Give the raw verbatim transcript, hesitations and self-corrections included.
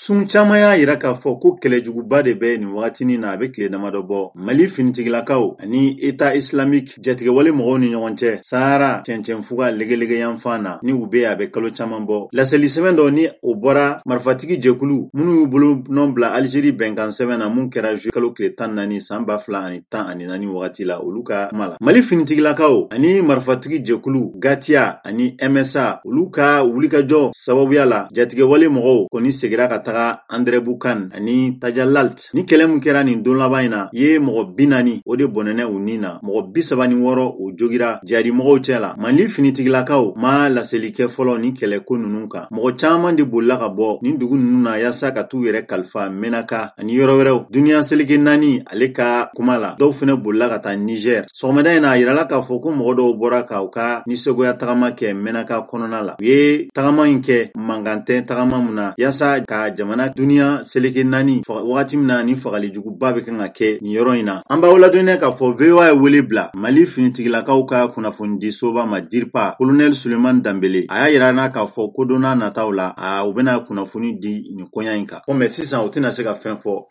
Sun caman y'a yira k'a fɔ ko kɛlɛjuguba de bɛ nin wagatinin na a bɛ tile damadɔ bɔ Mali finitigilakaw ani État islamique jatigɛwale mɔgɔw ni ɲɔgɔn cɛ Sahara cɛncɛnfuga legelege yanfan na ni u bɛ a bɛ kalo caman bɔ. Laseli sɛbɛn dɔ ni o bɔra marifatigi jɛkulu minnu y'u bolo nɔ bila Algérie bɛnkan sɛbɛn na mun kɛra juillet kalo tile tan ni naani san ba fila ani tan ani naani wagati la olu ka kuma la. Mali finitigilakaw ani marifatigi jɛkulu Gatia ani M S A olu ka wulikajɔ sababuya la jatigɛwale mɔgɔw kɔni segira ka taga André Boucan ani Tajalalt ni kɛlɛ mun kɛra nin don laban in na ye mɔgɔ bi naani o de bɔnɛnɛ u nin na mɔgɔ bi saba ni wɔɔrɔ o jogira jihadi mɔgɔw cɛ la. Mali finitigilakaw ma laseli kɛ fɔlɔ ni kɛlɛ ko nunun kan. Mɔgɔ caman de bolila ka bɔ nin dugu nunun na yasa ka t'u yɛrɛ kalifa Menaka ani yɔrɔ wɛrɛw. Duniya seleke naani ale ka kuma la dɔw fɛnɛ bolila ka taa Niger. Sɔgɔmada in na a yirala k'a fɔ ko mɔgɔ dɔw bɔra ka u ka nisegoya tagama kɛ Menaka kɔnɔna la. U ye tagama in kɛ mangantɛ tagama mun na yasa ka jamana duniya seleke naani wagati min na ni fagalijuguba bɛ kan ka kɛ nin yɔrɔ in na. An b'aw ladɔnniya k'a fɔ V O A ye wele bila Mali finitigilakaw ka kunnafoni di soba ma DIRPA Colonel Suleman Danbele a y'a yira n'a k'a fɔ ko don n'a nataw la a u bɛna kunnafoni di nin koɲa in kan. Ko mais sisan u tɛna se ka fɛn fɔ